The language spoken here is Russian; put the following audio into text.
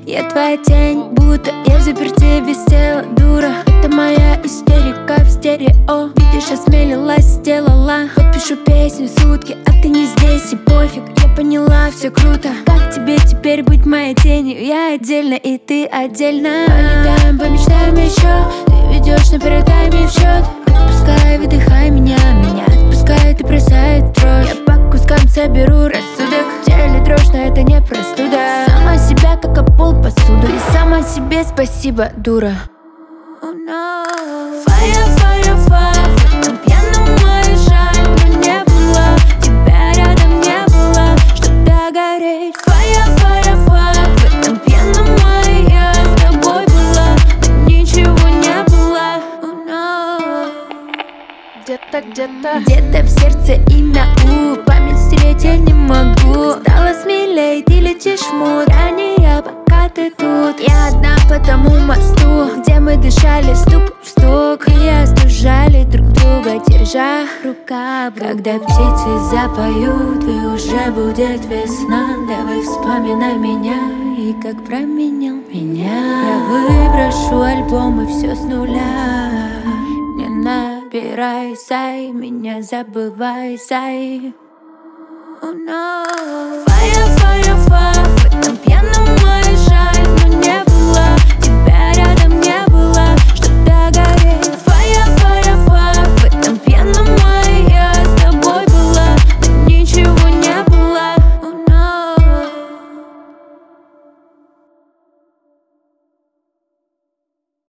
Я твоя тень, будто я в заперти без тела, дура. Это моя истерика в стерео. Видишь, осмелилась, сделала. Подпишу песню сутки, а ты не здесь и пофиг. Я поняла, все круто. Как тебе теперь быть моей тенью? Я отдельно и ты отдельно. Полетаем, помечтаем еще. Ты ведешь на перетайме в счет. Отпускай, выдыхай меня. Меня отпускает и бросает дрожь. Я по кускам соберу рассудок. В теле дрожь, но это не простуда. Сама себя как об пол посуду. И сама себе спасибо, дура. Oh no. Fire, fire, fire. В этом пьяном моей жаль, но не было. Тебя рядом не было, чтоб догореть. Fire, fire, fire. В этом пьяном моей я с тобой была, но ничего не было. Oh no. Где-то в сердце имя У. Память стереть я не могу. Стала смелей, ты летишь в мут. Я не я, пока ты тут. Я одна по тому мосту, где мы дышали стук в стук. И остужали друг друга, держа рука. Когда птицы запоют, и уже будет весна, давай вспоминай меня и как променял меня. Я выброшу альбом и все с нуля. Не набирай, сай, меня забывай, сай. Oh no. Fire, fire, fire. В этом пьяном моей жаль, но не